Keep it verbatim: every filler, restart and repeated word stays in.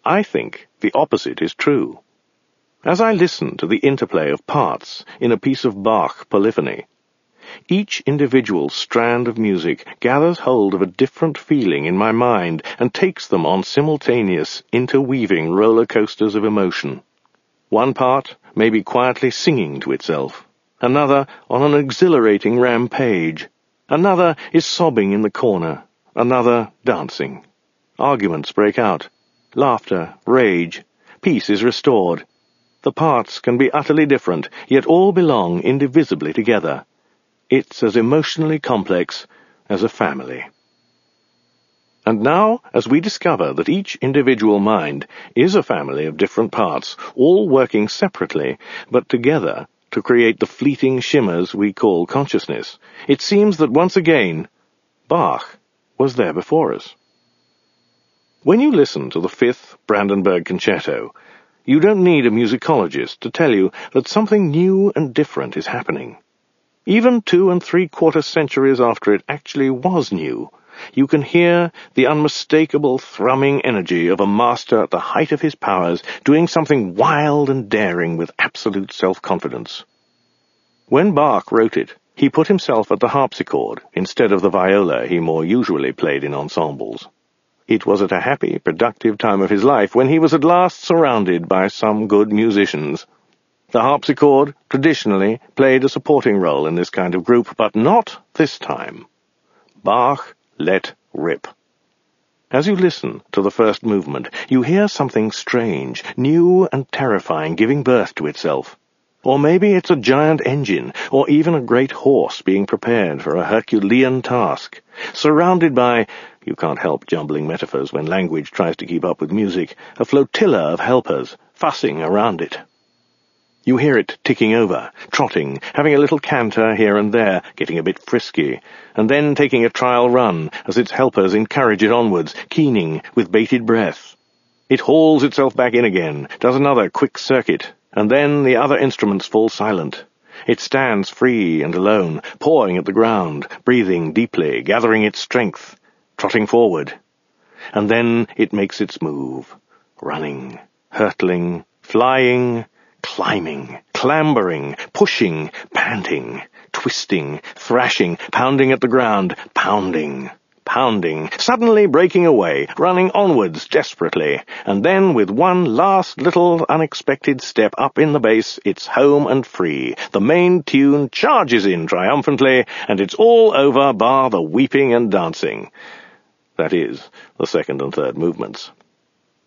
I think the opposite is true. As I listen to the interplay of parts in a piece of Bach polyphony, each individual strand of music gathers hold of a different feeling in my mind and takes them on simultaneous, interweaving roller coasters of emotion. One part may be quietly singing to itself, another on an exhilarating rampage, another is sobbing in the corner, another dancing. Arguments break out, laughter, rage, peace is restored. The parts can be utterly different, yet all belong indivisibly together. It's as emotionally complex as a family. And now, as we discover that each individual mind is a family of different parts, all working separately, but together to create the fleeting shimmers we call consciousness, it seems that once again, Bach was there before us. When you listen to the Fifth Brandenburg Concerto, you don't need a musicologist to tell you that something new and different is happening. Even two and three-quarter centuries after it actually was new, you can hear the unmistakable thrumming energy of a master at the height of his powers doing something wild and daring with absolute self-confidence. When Bach wrote it, he put himself at the harpsichord instead of the viola he more usually played in ensembles. It was at a happy, productive time of his life when he was at last surrounded by some good musicians. The harpsichord traditionally played a supporting role in this kind of group, but not this time. Bach let rip. As you listen to the first movement, you hear something strange, new and terrifying giving birth to itself. Or maybe it's a giant engine, or even a great horse being prepared for a Herculean task, surrounded by, you can't help jumbling metaphors when language tries to keep up with music, a flotilla of helpers fussing around it. You hear it ticking over, trotting, having a little canter here and there, getting a bit frisky, and then taking a trial run as its helpers encourage it onwards, keening with bated breath. It hauls itself back in again, does another quick circuit, and then the other instruments fall silent. It stands free and alone, pawing at the ground, breathing deeply, gathering its strength, trotting forward. And then it makes its move, running, hurtling, flying, climbing, clambering, pushing, panting, twisting, thrashing, pounding at the ground, pounding, pounding, suddenly breaking away, running onwards desperately, and then with one last little unexpected step up in the bass, it's home and free. The main tune charges in triumphantly, and it's all over bar the weeping and dancing. That is, the second and third movements.